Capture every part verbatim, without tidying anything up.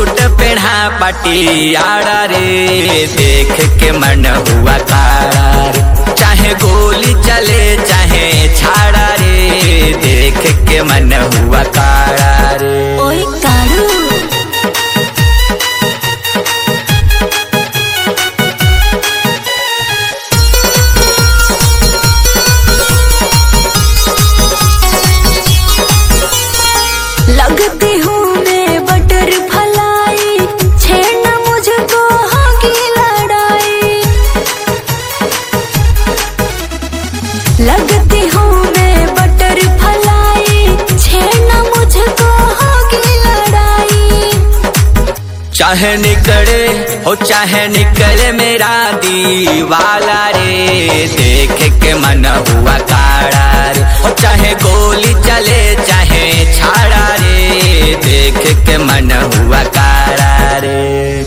Suit पहना पटियाला रे, देख के मन हुआ काड़ा रे। चाहे गोली चले चाहे छाड़ा रे, देख के मन हुआ काड़ा रे। ओए काड़ू लगती हूँ मैं बटरफ्लाई, छेड़ना मुझको होगी लड़ाई। लगती हूँ मैं बटरफ्लाई, छेड़ना मुझको होगी लड़ाई। चाहे निकले हो चाहे निकले मेरा दीवाला रे, देख के मन हुआ काड़ा रे। हो चाहे गोली चले चाहे छाड़ा रे, देख के मन हुआ काड़ा रे।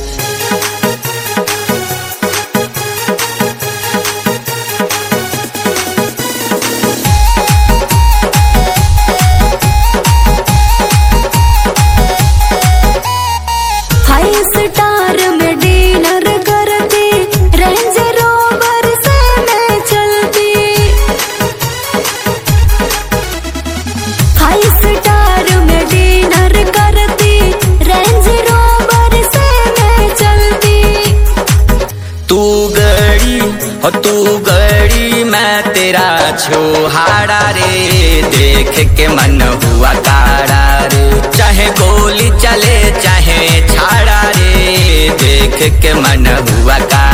फाइव स्टार में डिनर करती, रेंज रोवर से मैं चलती। फाइव स्टार में डिनर करती, रेंज रोवर से मैं चलती। तू गड़ी हो तू गड़ी मैं तेरा छोहाड़ा रे, देख के मन हुआ काड़ा रे। चाहे गोली चले चाहे छाड़ा रे, देख के मन हुआ काड़ा।